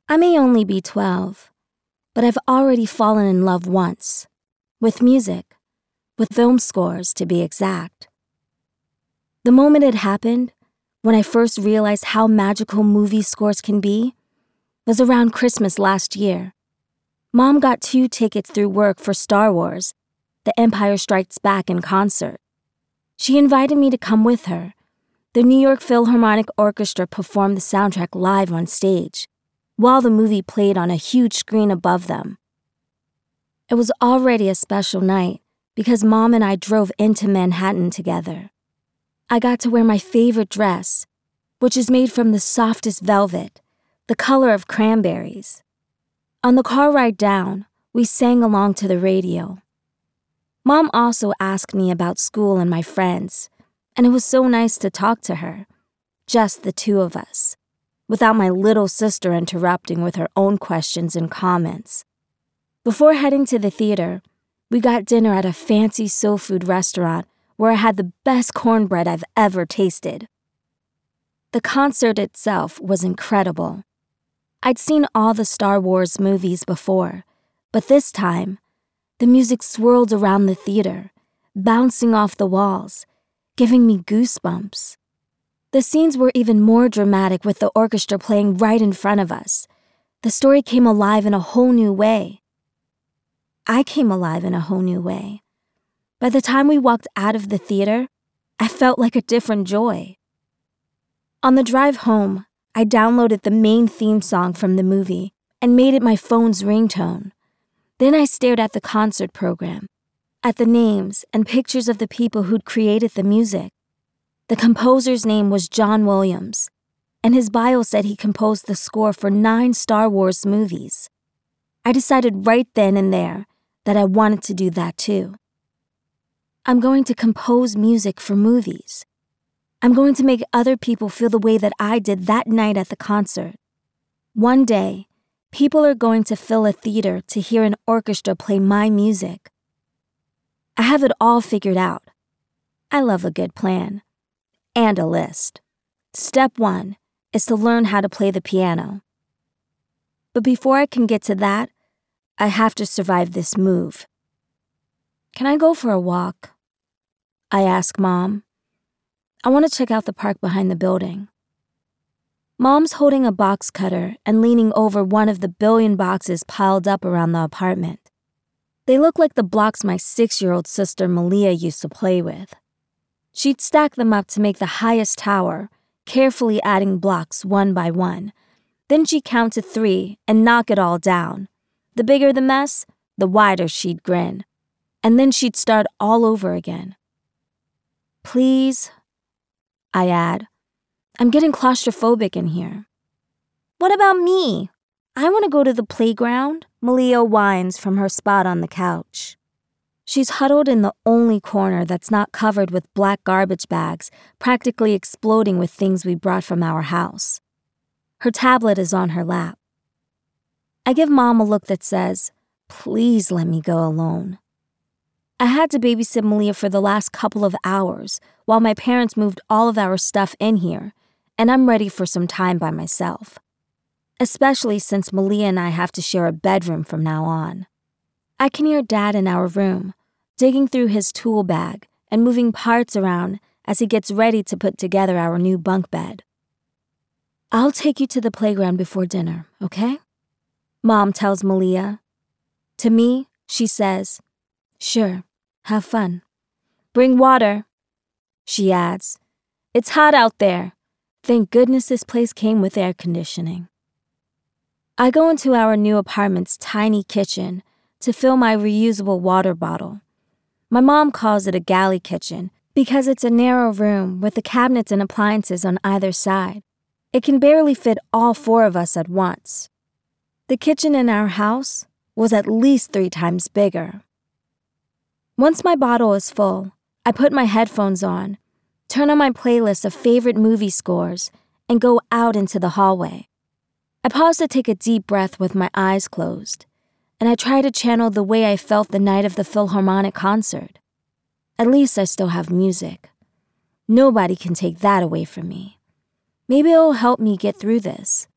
I may only be 12, but I've already fallen in love once, with music, with film scores to be exact. The moment it happened, when I first realized how magical movie scores can be, was around Christmas last year. Mom got 2 tickets through work for Star Wars, The Empire Strikes Back in concert. She invited me to come with her. The New York Philharmonic Orchestra performed the soundtrack live on stage, while the movie played on a huge screen above them. It was already a special night because Mom and I drove into Manhattan together. I got to wear my favorite dress, which is made from the softest velvet, the color of cranberries. On the car ride down, we sang along to the radio. Mom also asked me about school and my friends, and it was so nice to talk to her, just the 2 of us, without my little sister interrupting with her own questions and comments. Before heading to the theater, we got dinner at a fancy soul food restaurant where I had the best cornbread I've ever tasted. The concert itself was incredible. I'd seen all the Star Wars movies before, but this time, the music swirled around the theater, bouncing off the walls, giving me goosebumps. The scenes were even more dramatic with the orchestra playing right in front of us. The story came alive in a whole new way. I came alive in a whole new way. By the time we walked out of the theater, I felt like a different joy. On the drive home, I downloaded the main theme song from the movie and made it my phone's ringtone. Then I stared at the concert program, at the names and pictures of the people who'd created the music. The composer's name was John Williams, and his bio said he composed the score for 9 Star Wars movies. I decided right then and there that I wanted to do that too. I'm going to compose music for movies. I'm going to make other people feel the way that I did that night at the concert. One day, people are going to fill a theater to hear an orchestra play my music. I have it all figured out. I love a good plan. And a list. Step 1 is to learn how to play the piano. But before I can get to that, I have to survive this move. Can I go for a walk? I ask Mom. I want to check out the park behind the building. Mom's holding a box cutter and leaning over one of the billion boxes piled up around the apartment. They look like the blocks my 6-year-old sister Malia used to play with. She'd stack them up to make the highest tower, carefully adding blocks one by one. Then she'd count to 3 and knock it all down. The bigger the mess, the wider she'd grin. And then she'd start all over again. Please, I add. I'm getting claustrophobic in here. What about me? I want to go to the playground, Malia whines from her spot on the couch. She's huddled in the only corner that's not covered with black garbage bags, practically exploding with things we brought from our house. Her tablet is on her lap. I give Mom a look that says, please let me go alone. I had to babysit Malia for the last couple of hours while my parents moved all of our stuff in here, and I'm ready for some time by myself. Especially since Malia and I have to share a bedroom from now on. I can hear Dad in our room, digging through his tool bag and moving parts around as he gets ready to put together our new bunk bed. I'll take you to the playground before dinner, okay? Mom tells Malia. To me, she says, sure, have fun. Bring water, she adds. It's hot out there. Thank goodness this place came with air conditioning. I go into our new apartment's tiny kitchen to fill my reusable water bottle. My mom calls it a galley kitchen because it's a narrow room with the cabinets and appliances on either side. It can barely fit all 4 of us at once. The kitchen in our house was at least 3 times bigger. Once my bottle is full, I put my headphones on, turn on my playlist of favorite movie scores, and go out into the hallway. I pause to take a deep breath with my eyes closed, and I try to channel the way I felt the night of the Philharmonic concert. At least I still have music. Nobody can take that away from me. Maybe it'll help me get through this.